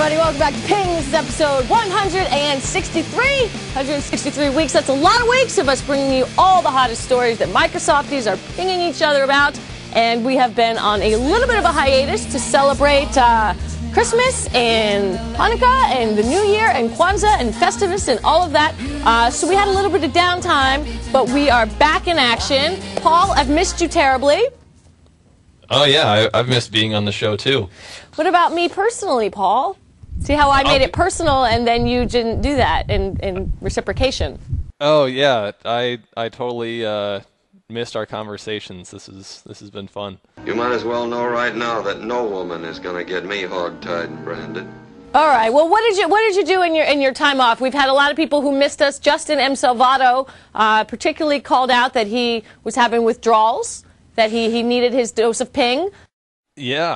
everybody. Welcome back to Ping. This is episode 163. 163 weeks. That's a lot of weeks of us bringing you all the hottest stories that Microsofties are pinging each other about. And we have been on a little bit of a hiatus to celebrate Christmas and Hanukkah and the New Year and Kwanzaa and Festivus and all of that. So we had a little bit of downtime, but we are back in action. Paul, I've missed you terribly. Oh, yeah, I've missed being on the show, too. What about me personally, Paul? See how I made it personal and then you didn't do that in reciprocation? Oh, yeah, I totally missed our conversations. This has been fun. You might as well know right now that no woman is going to get me hog-tied and branded. All right. Well, what did you do in your time off? We've had a lot of people who missed us. Justin M. Salvato particularly called out that he was having withdrawals, that he needed his dose of ping. Yeah,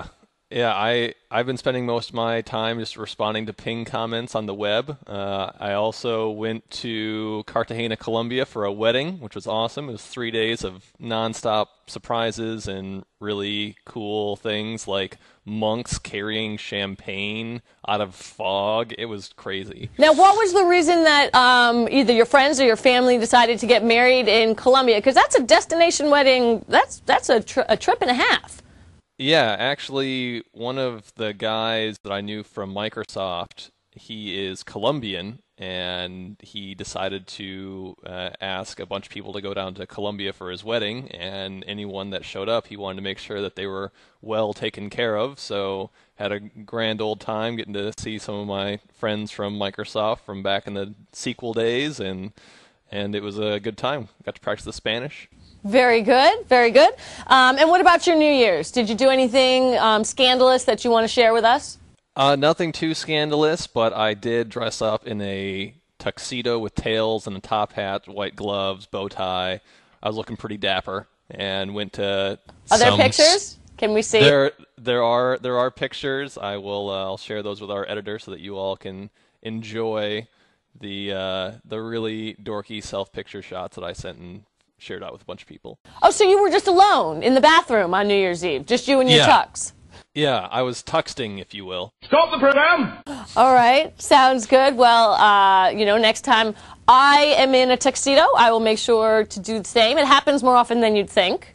I've been spending most of my time just responding to ping comments on the web. I also went to Cartagena, Colombia for a wedding, which was awesome. It was 3 days of nonstop surprises and really cool things like monks carrying champagne out of fog. It was crazy. Now, what was the reason that either your friends or your family decided to get married in Colombia? Because that's a destination wedding. That's a trip and a half. Yeah, actually, one of the guys that I knew from Microsoft, he is Colombian, and he decided to ask a bunch of people to go down to Colombia for his wedding, and anyone that showed up, he wanted to make sure that they were well taken care of, so had a grand old time getting to see some of my friends from Microsoft from back in the SQL days, and it was a good time. Got to practice the Spanish. Very good, very good. And what about your New Year's? Did you do anything scandalous that you want to share with us? Nothing too scandalous, but I did dress up in a tuxedo with tails and a top hat, white gloves, bow tie. I was looking pretty dapper and went to. Are there pictures? Can we see? There are pictures. I'll share those with our editor so that you all can enjoy the really dorky self-picture shots that I sent and shared out with a bunch of people. Oh, so you were just alone in the bathroom on New Year's Eve, just you and your tux? Yeah, I was tuxting, if you will. Stop the program! All right, sounds good. Well, next time I am in a tuxedo, I will make sure to do the same. It happens more often than you'd think.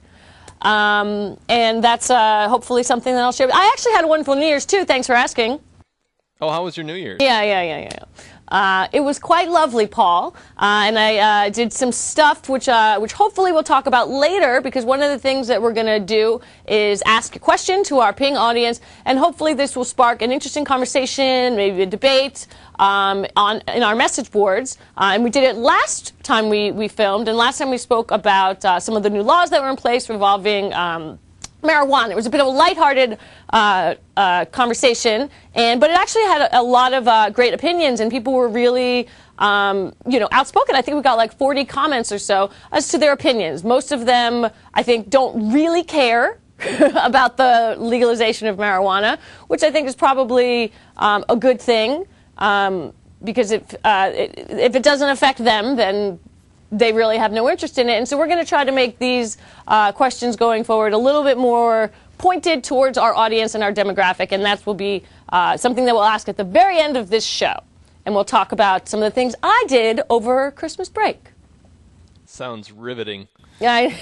And that's hopefully something that I'll share. I actually had a wonderful New Year's, too. Thanks for asking. Oh, how was your New Year's? Yeah. It was quite lovely, Paul, and I did some stuff which hopefully we'll talk about later, because one of the things that we're going to do is ask a question to our Ping audience, and hopefully this will spark an interesting conversation, maybe a debate in our message boards. And we did it last time we filmed, and last time we spoke about some of the new laws that were in place involving marijuana. It was a bit of a lighthearted conversation, but it actually had a lot of great opinions, and people were really, outspoken. I think we got like 40 comments or so as to their opinions. Most of them, I think, don't really care about the legalization of marijuana, which I think is probably a good thing, because if it doesn't affect them, then they really have no interest in it. And so we're going to try to make these questions going forward a little bit more pointed towards our audience and our demographic, and that will be something that we'll ask at the very end of this show. And we'll talk about some of the things I did over Christmas break. Sounds riveting. Yeah,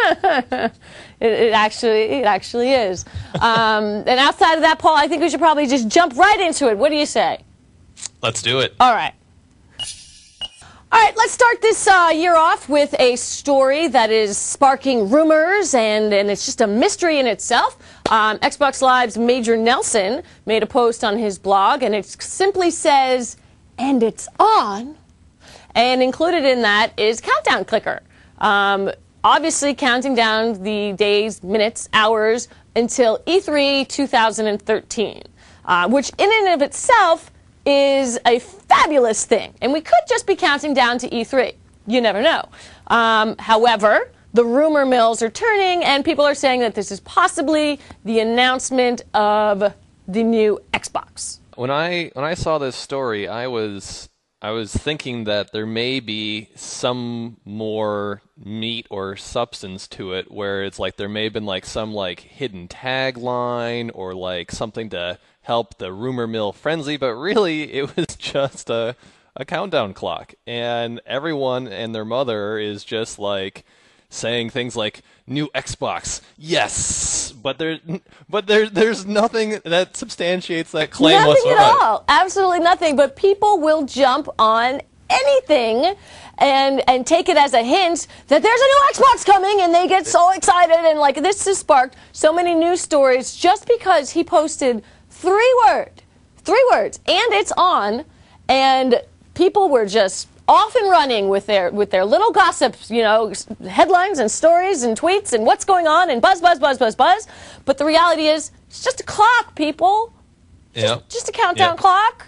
it actually is. And outside of that, Paul, I think we should probably just jump right into it. What do you say? Let's do it. All right. All right, let's start this year off with a story that is sparking rumors, and it's just a mystery in itself. Xbox Live's Major Nelson made a post on his blog, and it simply says, "And it's on." And included in that is Countdown Clicker. Obviously counting down the days, minutes, hours until E3 2013, which in and of itself is a fabulous thing. And we could just be counting down to E3. You never know. However, the rumor mills are turning, and people are saying that this is possibly the announcement of the new Xbox. When I saw this story, I was I was thinking that there may be some more meat or substance to it, where it's like there may have been like some like hidden tagline or like something to help the rumor mill frenzy, but really it was just a countdown clock, and everyone and their mother is just like saying things like "new Xbox, yes," but there's nothing that substantiates that claim nothing whatsoever. at all. Absolutely nothing. But people will jump on anything and take it as a hint that there's a new Xbox coming, and they get so excited, and like this has sparked so many news stories just because he posted three words, and it's on, and people were just off and running with their little gossips, you know, headlines and stories and tweets and what's going on and buzz. But the reality is, it's just a clock, people. Just a countdown clock.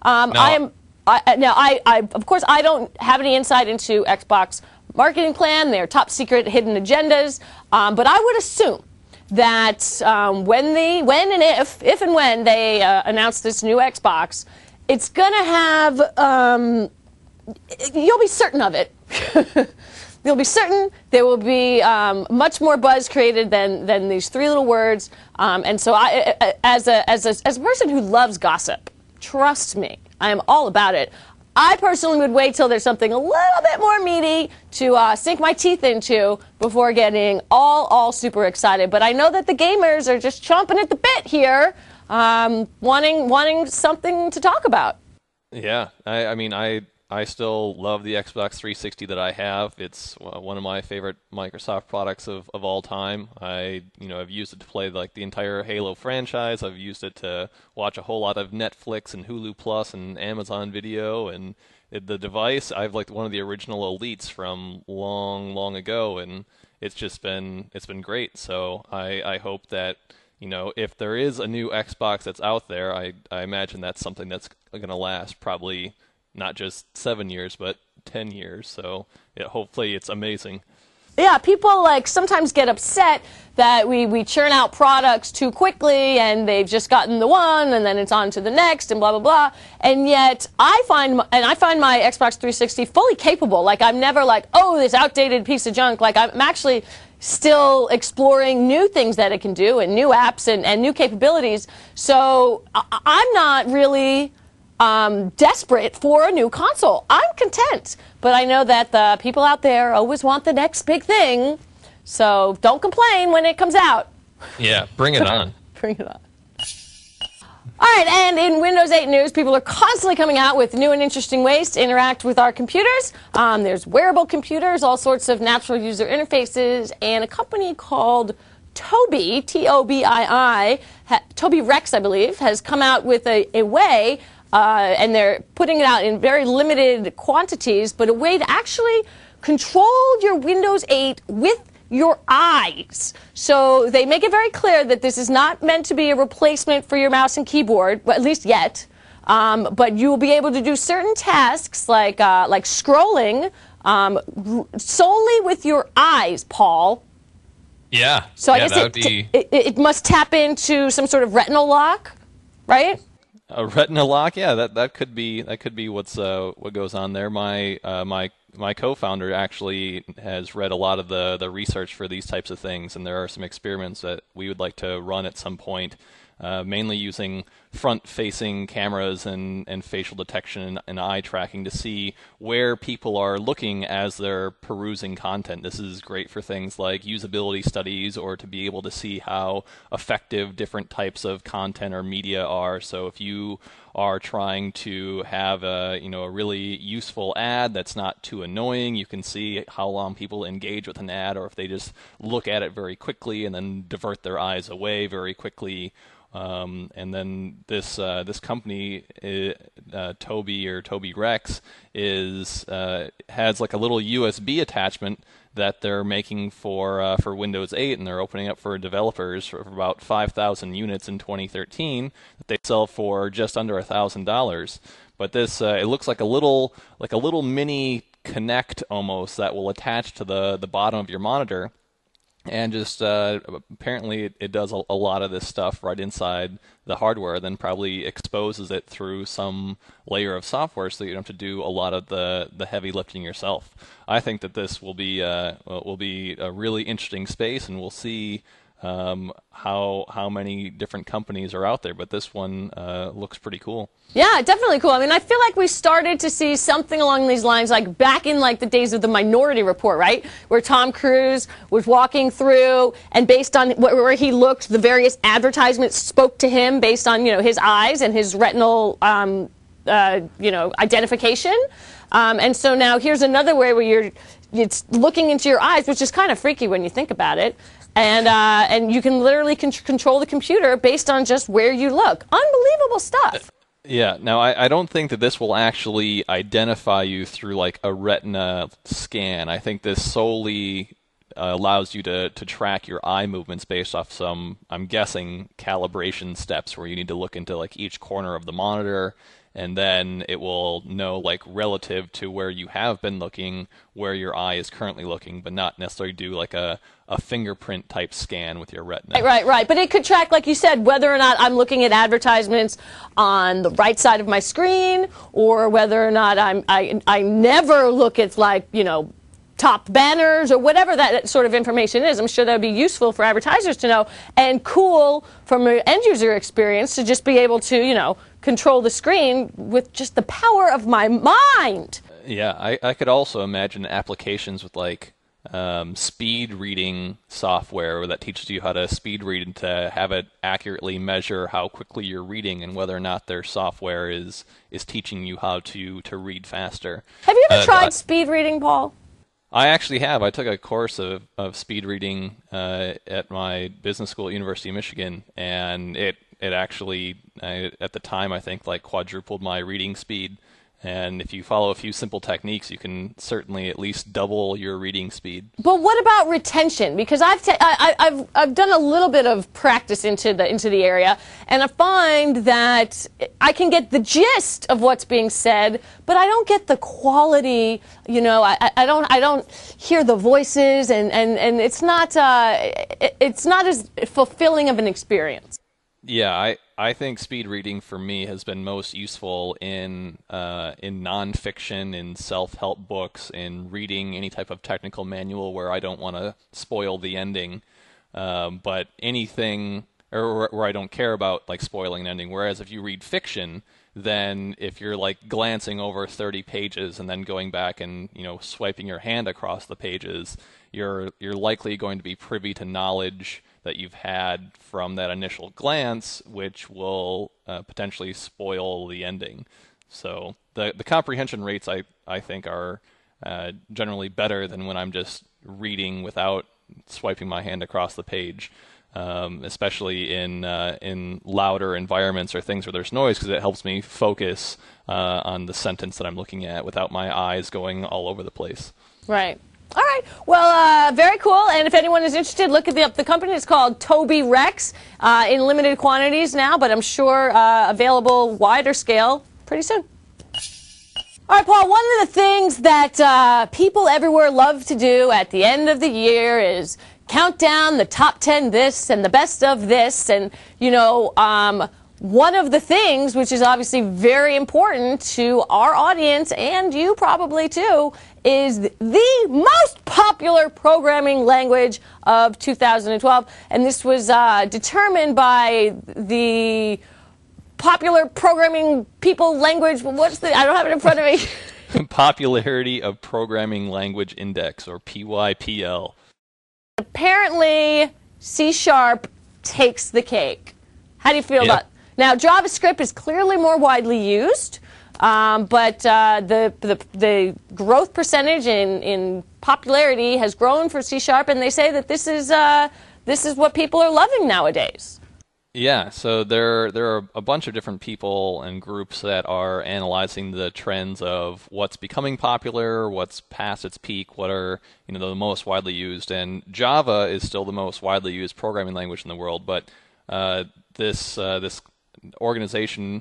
Of course, I don't have any insight into Xbox marketing plan, their top secret hidden agendas, but I would assume that if and when they announce this new Xbox, it's gonna have. You'll be certain of it. You'll be certain there will be much more buzz created than these three little words. And so, as a person who loves gossip, trust me, I am all about it. I personally would wait till there's something a little bit more meaty to sink my teeth into before getting all super excited. But I know that the gamers are just chomping at the bit here, wanting something to talk about. Yeah, I mean, I still love the Xbox 360 that I have. It's one of my favorite Microsoft products of all time. I've used it to play like the entire Halo franchise. I've used it to watch a whole lot of Netflix and Hulu Plus and Amazon Video. And the device, I've liked one of the original Elites from long ago, and it's been great. So I hope that, if there is a new Xbox that's out there, I imagine that's something that's going to last probably not just 7 years, but 10 years. So hopefully it's amazing. Yeah, people sometimes get upset that we churn out products too quickly and they've just gotten the one and then it's on to the next and blah, blah, blah. And yet I find my Xbox 360 fully capable. Like, I'm never like, oh, this outdated piece of junk. Like, I'm actually still exploring new things that it can do and new apps and new capabilities. So I'm not really desperate for a new console. I'm content, but I know that the people out there always want the next big thing, so don't complain when it comes out. Yeah, bring it on. Bring it on. All right, and in Windows 8 news, people are constantly coming out with new and interesting ways to interact with our computers. There's wearable computers, all sorts of natural user interfaces, and a company called Tobii, T-O-B-I-I, Tobii Rex, I believe, has come out with a way, and they're putting it out in very limited quantities, but a way to actually control your Windows 8 with your eyes. So they make it very clear that this is not meant to be a replacement for your mouse and keyboard, well, at least yet. But you will be able to do certain tasks like scrolling solely with your eyes, Paul. Yeah. So I yeah, guess it must tap into some sort of retinal lock, right? A retina lock, yeah, that could be what goes on there. My co-founder actually has read a lot of the research for these types of things, and there are some experiments that we would like to run at some point, mainly using front-facing cameras and facial detection and eye tracking to see where people are looking as they're perusing content. This is great for things like usability studies, or to be able to see how effective different types of content or media are. So if you are trying to have a really useful ad that's not too annoying, you can see how long people engage with an ad, or if they just look at it very quickly and then divert their eyes away very quickly. And then this company, Tobii or Tobii Rex, has like a little USB attachment that they're making for Windows 8, and they're opening up for developers for about 5,000 units in 2013 that they sell for just under $1,000. But this it looks like a little mini Kinect almost that will attach to the bottom of your monitor. and just apparently it does a lot of this stuff right inside the hardware, then probably exposes it through some layer of software so that you don't have to do a lot of the heavy lifting yourself. I think that this will be a really interesting space, and we'll see how many different companies are out there, but this one looks pretty cool. Yeah, definitely cool. I mean, I feel like we started to see something along these lines, like back in like the days of the Minority Report, right? Where Tom Cruise was walking through, and based on where he looked, the various advertisements spoke to him based on, his eyes and his retinal, identification. And so now here's another way where it's looking into your eyes, which is kind of freaky when you think about it. And you can literally control the computer based on just where you look. Unbelievable stuff. Yeah. Now, I don't think that this will actually identify you through like a retina scan. I think this solely allows you to track your eye movements based off some, I'm guessing, calibration steps where you need to look into like each corner of the monitor, and then it will know, like, relative to where you have been looking, where your eye is currently looking, but not necessarily do like a fingerprint type scan with your retina. Right. But it could track, like you said, whether or not I'm looking at advertisements on the right side of my screen, or whether or not I never look at, like, top banners or whatever that sort of information is. I'm sure that would be useful for advertisers to know, and cool from an end user experience to just be able to, control the screen with just the power of my mind. Yeah, I could also imagine applications with like speed reading software that teaches you how to speed read and to have it accurately measure how quickly you're reading and whether or not their software is teaching you how to read faster. Have you ever tried speed reading, Paul? I actually have. I took a course of speed reading at my business school at University of Michigan, and it actually, at the time, I think, like quadrupled my reading speed. And if you follow a few simple techniques, you can certainly at least double your reading speed. But what about retention? Because I've done a little bit of practice into the area, and I find that I can get the gist of what's being said, but I don't get the quality. I don't hear the voices, and it's not as fulfilling of an experience. Yeah, I think speed reading for me has been most useful in nonfiction, in self-help books, in reading any type of technical manual where I don't want to spoil the ending, but anything or where I don't care about like spoiling the ending. Whereas if you read fiction, then if you're like glancing over 30 pages and then going back and swiping your hand across the pages, you're likely going to be privy to knowledge that you've had from that initial glance, which will potentially spoil the ending. So the comprehension rates, I think, are generally better than when I'm just reading without swiping my hand across the page, especially in louder environments or things where there's noise, because it helps me focus on the sentence that I'm looking at without my eyes going all over the place. Right. All right. Well, very cool. And if anyone is interested, look at the company. It's called Tobii Rex, in limited quantities now, but I'm sure available wider scale pretty soon. All right, Paul, one of the things that people everywhere love to do at the end of the year is count down the top 10 this and the best of this. And, one of the things, which is obviously very important to our audience and you probably too, is the most popular programming language of 2012. And this was determined by the Popular Programming People Language. I don't have it in front of me. Popularity of Programming Language Index, or PYPL. Apparently, C# takes the cake. How do you feel about it? Now, JavaScript is clearly more widely used, but the growth percentage in popularity has grown for C#, and they say that this is what people are loving nowadays. Yeah, so there are a bunch of different people and groups that are analyzing the trends of what's becoming popular, what's past its peak, what are the most widely used, and Java is still the most widely used programming language in the world, but this organization,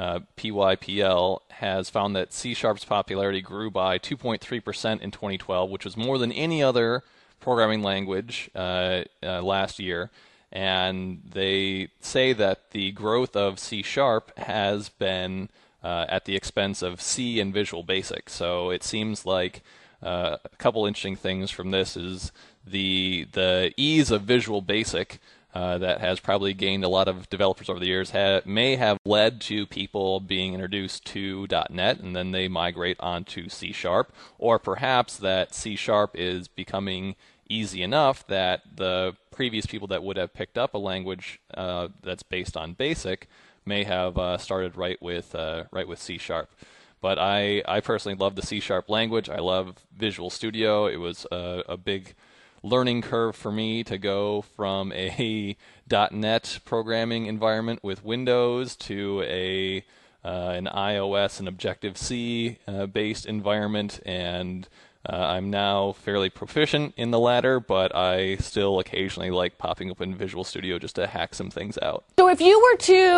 PYPL, has found that C#'s popularity grew by 2.3% in 2012, which was more than any other programming language last year, and they say that the growth of C# has been at the expense of C and Visual Basic. So it seems like a couple interesting things from this is the ease of Visual Basic that has probably gained a lot of developers over the years may have led to people being introduced to .NET and then they migrate onto C#, or perhaps that C# is becoming easy enough that the previous people that would have picked up a language that's based on BASIC may have started right with C#. But I personally love the C# language. I love Visual Studio. It was a big learning curve for me to go from a .NET programming environment with Windows to an iOS and Objective-C based environment, and I'm now fairly proficient in the latter, but I still occasionally like popping open Visual Studio just to hack some things out. So if you were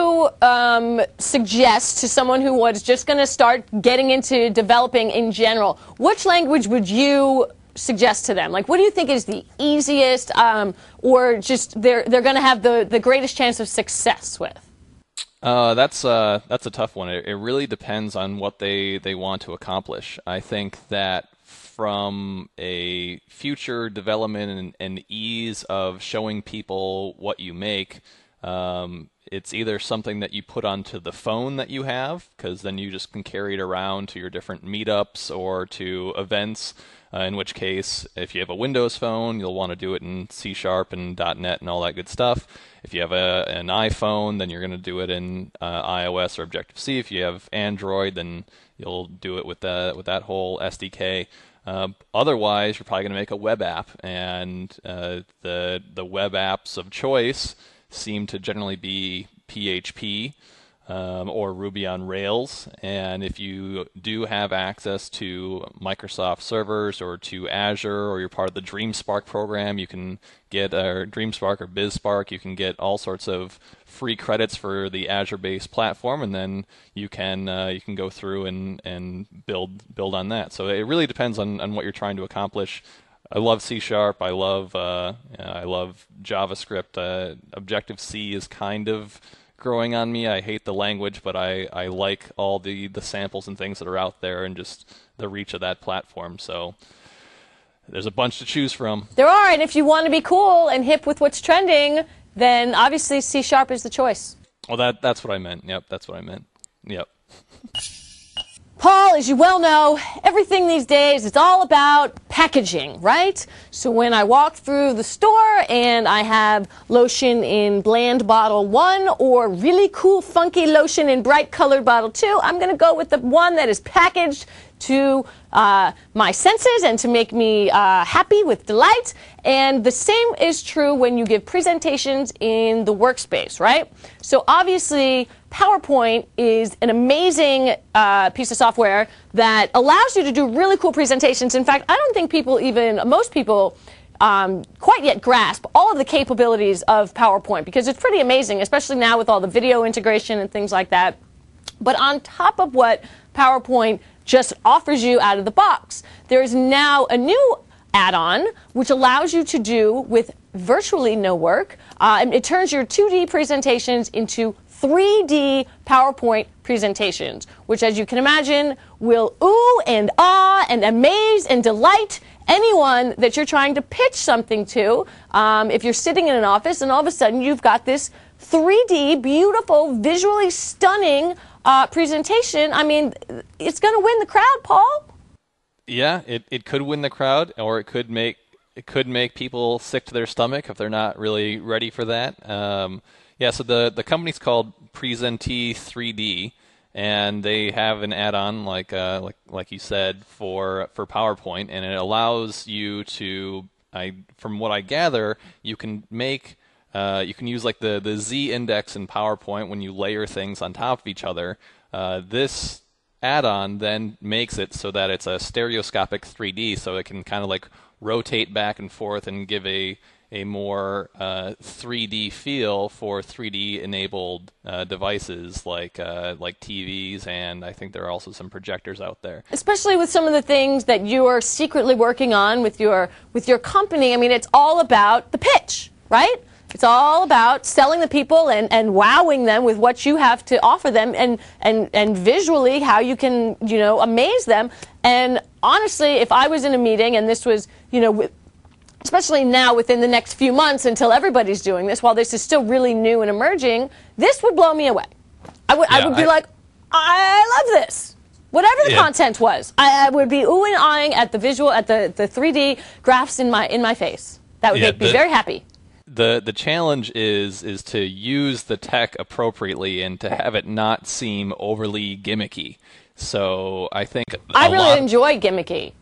to suggest to someone who was just going to start getting into developing in general, which language would you suggest to them? Like, what do you think is the easiest, or just they're going to have the greatest chance of success with? That's a tough one. It really depends on what they want to accomplish. I think that from a future development and ease of showing people what you make, it's either something that you put onto the phone that you have, because then you just can carry it around to your different meetups or to events, in which case, if you have a Windows phone, you'll want to do it in C# and .NET and all that good stuff. If you have an iPhone, then you're going to do it in iOS or Objective-C. If you have Android, then you'll do it with that whole SDK. Otherwise, you're probably going to make a web app, and the web apps of choice seem to generally be PHP or Ruby on Rails. And if you do have access to Microsoft servers or to Azure, or you're part of the DreamSpark program, you can get DreamSpark or BizSpark. You can get all sorts of free credits for the Azure-based platform, and then you can go through and build on that. So it really depends on what you're trying to accomplish. I love C#. I love JavaScript. Objective-C is kind of growing on me. I hate the language, but I like all the samples and things that are out there and just the reach of that platform. So there's a bunch to choose from. There are, and if you want to be cool and hip with what's trending, then obviously C# is the choice. Well, that's what I meant. Yep, that's what I meant. Yep. Paul, as you well know, everything these days is all about packaging, right? So when I walk through the store and I have lotion in bland bottle 1 or really cool funky lotion in bright colored bottle 2, I'm going to go with the one that is packaged to my senses and to make me happy with delight. And the same is true when you give presentations in the workspace, right? So obviously, PowerPoint is an amazing piece of software that allows you to do really cool presentations. In fact, I don't think most people quite yet grasp all of the capabilities of PowerPoint, because it's pretty amazing, especially now with all the video integration and things like that. But on top of what PowerPoint just offers you out of the box, there is now a new add-on which allows you to do with virtually no work. It turns your 2D presentations into 3D PowerPoint presentations, which, as you can imagine, will ooh and ah and amaze and delight anyone that you're trying to pitch something to. If you're sitting in an office and all of a sudden you've got this 3D, beautiful, visually stunning presentation, I mean, it's going to win the crowd, Paul. Yeah, it could win the crowd, or it could make people sick to their stomach if they're not really ready for that. Yeah, so the company's called Presentee 3D, and they have an add-on like you said for PowerPoint, and it allows you to, from what I gather, you can use like the Z-index in PowerPoint when you layer things on top of each other. This add-on then makes it so that it's a stereoscopic 3D, so it can kind of like rotate back and forth and give a a more 3D feel for 3D enabled devices like TVs, and I think there are also some projectors out there. Especially with some of the things that you are secretly working on with your company. I mean, it's all about the pitch, right? It's all about selling the people and wowing them with what you have to offer them, and visually how you can, amaze them. And honestly, if I was in a meeting and this was, especially now within the next few months until everybody's doing this, while this is still really new and emerging, this would blow me away. I would be like, I love this. Whatever the content was, I would be oohing and ahhing at the visual, at the 3D graphs in my face. That would make me very happy. The challenge is to use the tech appropriately and to have it not seem overly gimmicky. So I think I really enjoy gimmicky.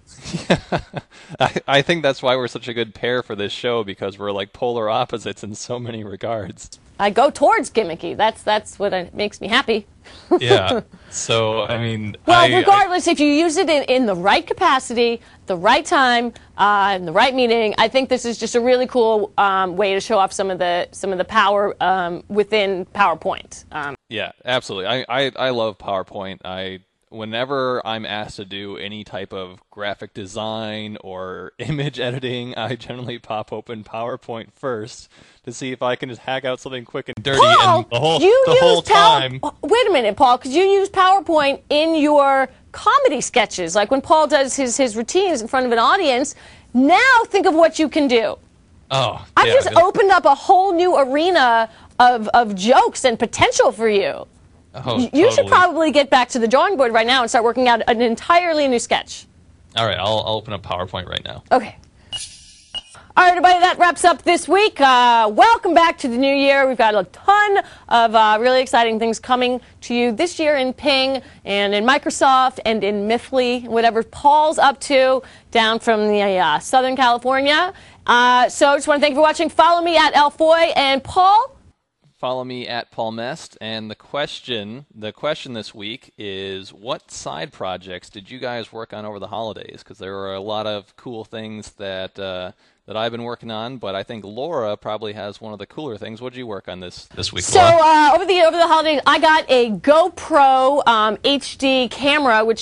I think that's why we're such a good pair for this show, because we're like polar opposites in so many regards. I go towards gimmicky. That's what makes me happy. Yeah. So, I mean... Well, regardless, if you use it in the right capacity, the right time, in the right meeting, I think this is just a really cool way to show off some of the power within PowerPoint. Yeah, absolutely. I love PowerPoint. Whenever I'm asked to do any type of graphic design or image editing, I generally pop open PowerPoint first to see if I can just hack out something quick and dirty. Paul, and the whole time. Wait a minute, Paul, because you use PowerPoint in your comedy sketches, like when Paul does his routines in front of an audience. Now think of what you can do. Oh, I've just opened up a whole new arena of jokes and potential for you. Oh, you should probably get back to the drawing board right now and start working out an entirely new sketch. All right, I'll open up PowerPoint right now. Okay. All right, everybody, that wraps up this week. Welcome back to the new year. We've got a ton of really exciting things coming to you this year in Ping and in Microsoft and in Mifly, whatever Paul's up to down from the Southern California. So I just want to thank you for watching. Follow me at Elfoy, and Paul? Follow me at Paul Mest, and the question this week is, what side projects did you guys work on over the holidays? Because there were a lot of cool things that I've been working on, but I think Laura probably has one of the cooler things. What did you work on this week, So Laura? over the holidays, I got a GoPro HD camera, which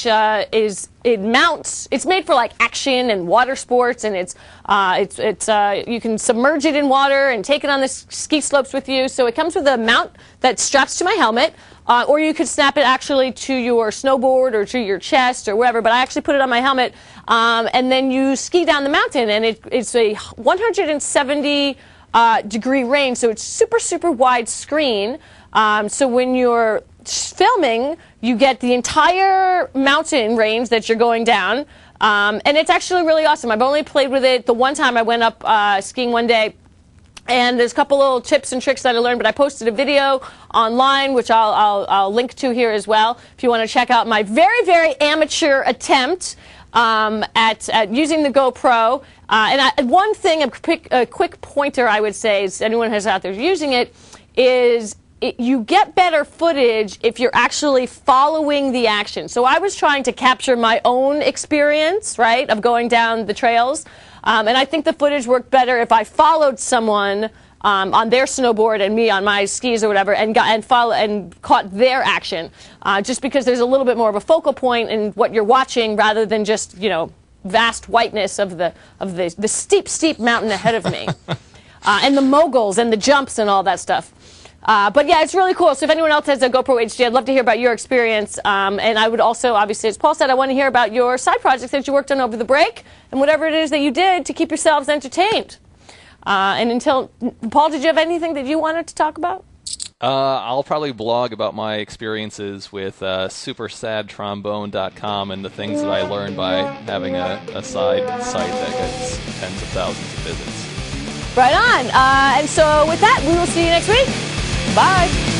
it's made for like action and water sports, and you can submerge it in water and take it on the ski slopes with you. So it comes with a mount that straps to my helmet, or you could snap it actually to your snowboard or to your chest or wherever. But I actually put it on my helmet, and then you ski down the mountain, and it's a 170 degree range, so it's super wide screen. So when you're filming, you get the entire mountain range that you're going down, and it's actually really awesome. I've only played with it the one time I went up skiing one day, and there's a couple little tips and tricks that I learned, but I posted a video online, which I'll link to here as well, if you want to check out my very amateur attempt at using the GoPro. One thing, a quick pointer I would say, is anyone who's out there using it, is you get better footage if you're actually following the action. So I was trying to capture my own experience, right, of going down the trails. And I think the footage worked better if I followed someone on their snowboard and me on my skis or whatever, and caught their action. Just because there's a little bit more of a focal point in what you're watching rather than just vast whiteness of the steep mountain ahead of me, and the moguls and the jumps and all that stuff. But yeah, it's really cool. So if anyone else has a GoPro HD, I'd love to hear about your experience. And I would also, obviously, as Paul said, I want to hear about your side projects that you worked on over the break and whatever it is that you did to keep yourselves entertained. Paul, did you have anything that you wanted to talk about? I'll probably blog about my experiences with supersadtrombone.com and the things that I learned by having a side site that gets tens of thousands of visits. Right on. And so with that, we will see you next week. Bye.